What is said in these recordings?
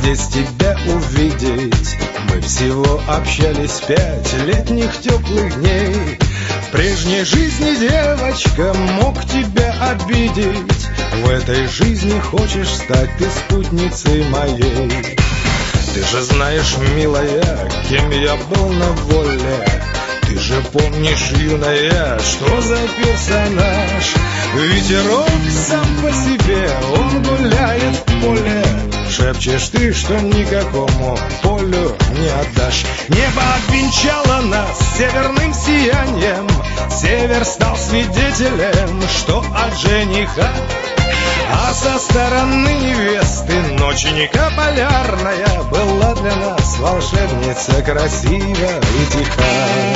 здесь тебя увидеть. Мы всего общались 5 летних теплых дней. В прежней жизни, девочка, мог тебя обидеть. В этой жизни хочешь стать ты спутницей моей. Ты же знаешь, милая, кем я был на воле. Ты же помнишь, юная, что за персонаж. Ветерок сам по себе, он гуляет в поле. Шепчешь ты, что никакому полю не отдашь. Небо обвенчало нас северным сиянием. Север стал свидетелем, что от жениха. А со стороны невесты ноченька полярная была для нас волшебница красива и тиха.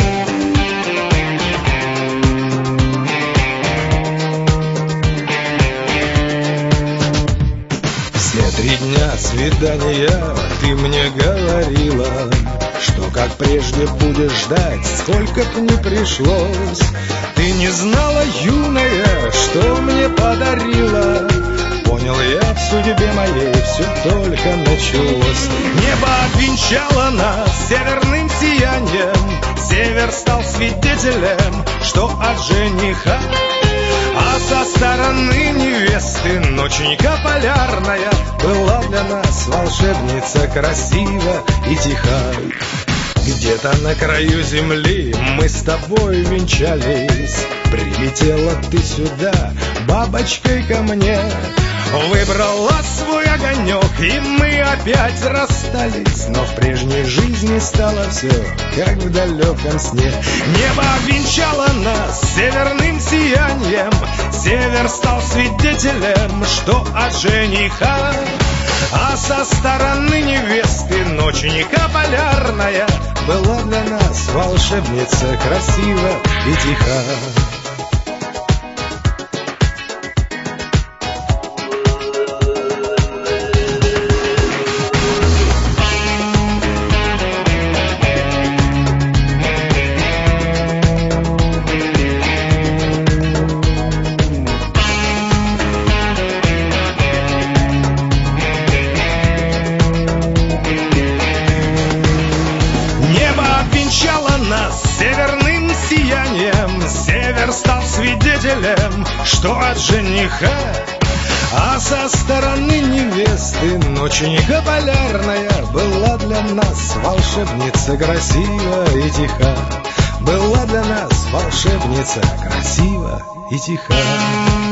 Все 3 дня свидания ты мне говорила, что как прежде будешь ждать, сколько б ни пришлось. Ты не знала, юная, что мне подарила. Понял я, в судьбе моей все только началось. Небо обвенчало нас северным сиянием. Север стал свидетелем, что от жениха. А со стороны невесты ноченька полярная была для нас волшебница красива и тиха. Где-то на краю земли мы с тобой венчались. Прилетела ты сюда бабочкой ко мне. Выбрала свой огонек, и мы опять расстались. Но в прежней жизни стало все, как в далеком сне. Небо обвенчало нас северным сиянием. Север стал свидетелем, что от жениха. А со стороны невесты ноченька полярная была для нас волшебница красива и тиха. Северным сиянием север стал свидетелем, что от жениха. А со стороны невесты ноченька полярная была для нас волшебница красива и тиха. Была для нас волшебница красива и тиха.